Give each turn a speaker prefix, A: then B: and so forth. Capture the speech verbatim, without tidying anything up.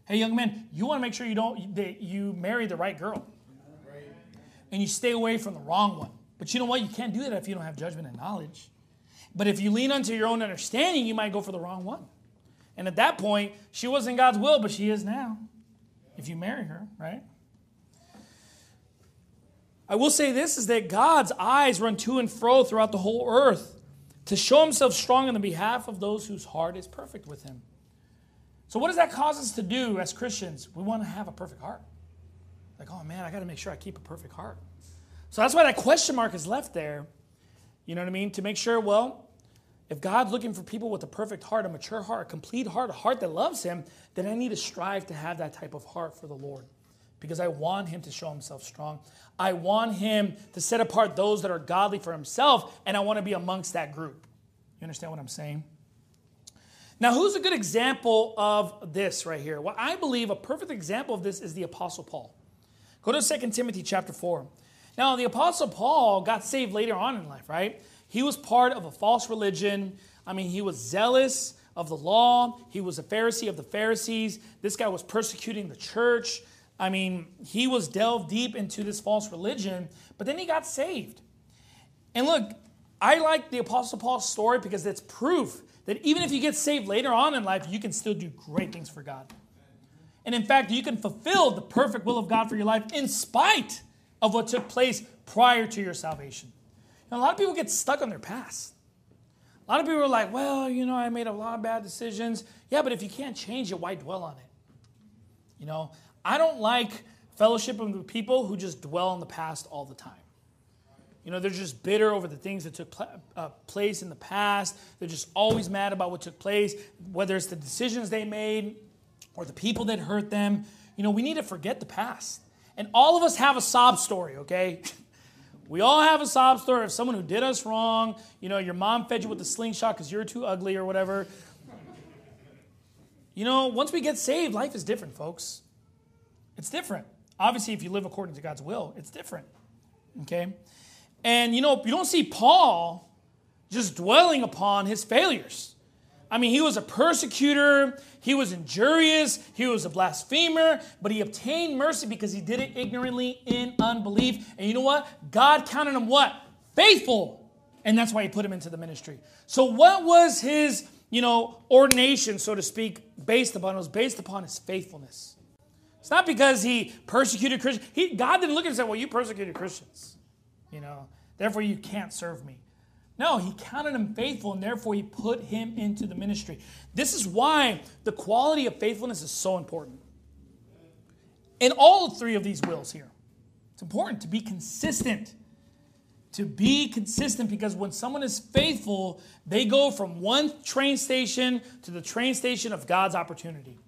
A: Hey, young men, you want to make sure you don't that you marry the right girl. And you stay away from the wrong one. But you know what? You can't do that if you don't have judgment and knowledge. But if you lean onto your own understanding, you might go for the wrong one. And at that point, she wasn't God's will, but she is now. If you marry her, right? I will say this, is that God's eyes run to and fro throughout the whole earth to show himself strong on the behalf of those whose heart is perfect with him. So what does that cause us to do as Christians? We want to have a perfect heart. Like, oh man, I got to make sure I keep a perfect heart. So that's why that question mark is left there. You know what I mean? To make sure, well, if God's looking for people with a perfect heart, a mature heart, a complete heart, a heart that loves him, then I need to strive to have that type of heart for the Lord. Because I want him to show himself strong. I want him to set apart those that are godly for himself, and I want to be amongst that group. You understand what I'm saying? Now, who's a good example of this right here? Well, I believe a perfect example of this is the Apostle Paul. Go to Second Timothy chapter four. Now, the Apostle Paul got saved later on in life, right? He was part of a false religion. I mean, he was zealous of the law. He was a Pharisee of the Pharisees. This guy was persecuting the church. I mean, he was delved deep into this false religion, but then he got saved. And look, I like the Apostle Paul's story because it's proof that even if you get saved later on in life, you can still do great things for God. And in fact, you can fulfill the perfect will of God for your life in spite of what took place prior to your salvation. Now, a lot of people get stuck on their past. A lot of people are like, well, you know, I made a lot of bad decisions. Yeah, but if you can't change it, why dwell on it? You know, I don't like fellowship with people who just dwell on the past all the time. You know, they're just bitter over the things that took pl- uh, place in the past. They're just always mad about what took place, whether it's the decisions they made or the people that hurt them. You know, we need to forget the past. And all of us have a sob story, okay? We all have a sob story of someone who did us wrong. You know, your mom fed you with a slingshot because you're too ugly or whatever. You know, once we get saved, life is different, folks. It's different. Obviously, if you live according to God's will, it's different. Okay? And, you know, you don't see Paul just dwelling upon his failures. I mean, he was a persecutor. He was injurious. He was a blasphemer. But he obtained mercy because he did it ignorantly in unbelief. And you know what? God counted him what? Faithful. And that's why he put him into the ministry. So what was his, you know, ordination, so to speak, based upon? It was based upon his faithfulness. It's not because he persecuted Christians. He, God didn't look at him and say, well, you persecuted Christians. You know, therefore you can't serve me. No, he counted him faithful, and therefore he put him into the ministry. This is why the quality of faithfulness is so important. In all three of these wills here, it's important to be consistent. To be consistent, because when someone is faithful, they go from one train station to the train station of God's opportunity.